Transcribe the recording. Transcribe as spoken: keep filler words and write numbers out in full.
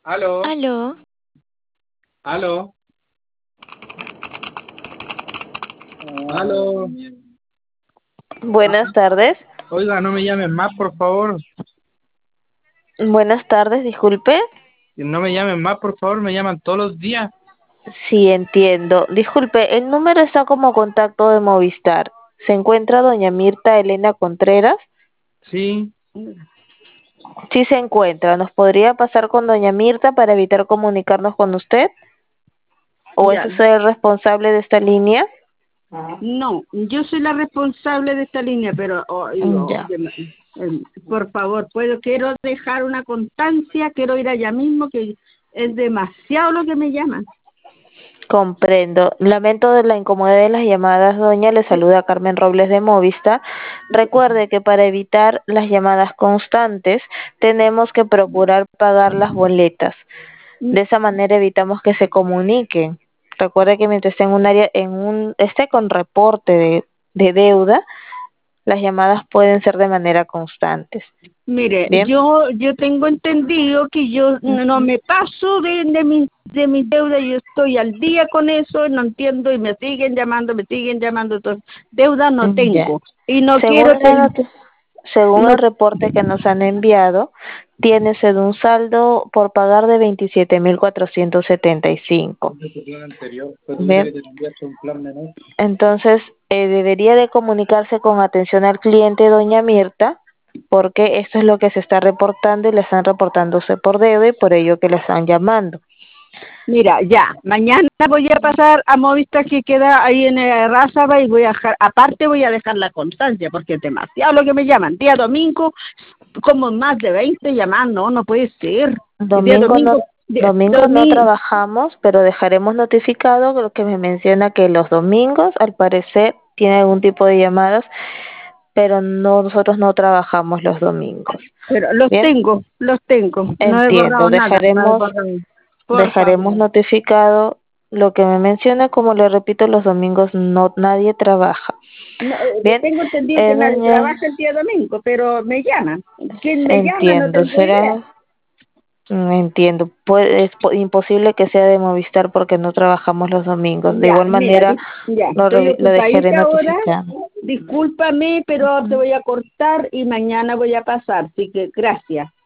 Aló, Aló, aló, aló. buenas tardes. Oiga, no me llamen más, por favor. Buenas tardes, disculpe. No me llamen más, por favor. Me llaman todos los días. Sí, entiendo. Disculpe, el número está como contacto de Movistar. ¿Se encuentra doña Mirta Elena Contreras? Sí, Sí se encuentra. ¿Nos podría pasar con doña Mirta para evitar comunicarnos con usted? ¿O es Ya, usted el responsable de esta línea? no, yo soy la responsable de esta línea, pero oigo, Ya. de ma- em, por favor, puedo, quiero dejar una constancia, quiero ir allá mismo, que es demasiado lo que me llaman. Comprendo. Lamento de la incomodidad de las llamadas, doña. Le saluda Carmen Robles de Movista. Recuerde que para evitar las llamadas constantes, tenemos que procurar pagar las boletas. De esa manera evitamos que se comuniquen. Recuerde que mientras esté en un área, en un, esté con reporte de, de deuda, las llamadas pueden ser de manera constantes. Mire, Bien. yo yo tengo entendido que yo no no Ujú. me paso de, de mis de mis deudas, yo estoy al día con eso, no entiendo y me siguen llamando, me siguen llamando, entonces deuda no Ya. tengo y no quiero Según la ten- noti- Según no. el reporte que nos han enviado, tiene usted un saldo por pagar de veintisiete mil cuatrocientos setenta y cinco. ese es tu plan anterior. Pero tú dices Bien, que te cambiaste un plan menor. entonces eh, debería de comunicarse con atención al cliente doña Mirta, porque esto es lo que se está reportando y le están reportándose por deuda y por ello que le están llamando. Mira, ya, mañana voy a pasar a Movistar que queda ahí en eh, Razaba y voy a dejar, aparte voy a dejar la constancia porque es demasiado lo que me llaman. Día domingo, como más de veinte llaman, no, no puede ser. El día Domingo no, domingo, de, domingo no domi- trabajamos, pero dejaremos notificado lo que me menciona que los domingos, al parecer, tiene algún tipo de llamadas, pero no, nosotros no trabajamos los domingos. pero los Bien, tengo, los tengo, no he entiendo. borrado nada, no he Dejaremos, borrado. Por dejaremos favor. notificado lo que me menciona, como le repito, los domingos no nadie trabaja. No, eh, Bien, tengo entendido eh, que nadie doña, trabaja el día domingo, pero me llaman. ¿Quién me llama? No entiendo, tengo idea. será. Mm, Entiendo, pues es po- imposible que sea de Movistar porque no trabajamos los domingos. De Ya, igual mira, manera, di- ya, lo, estoy revi- lo dejaré ocupadita ahora. notificado. Discúlpame, pero te Ujú. voy a cortar y mañana voy a pasar. Así que gracias.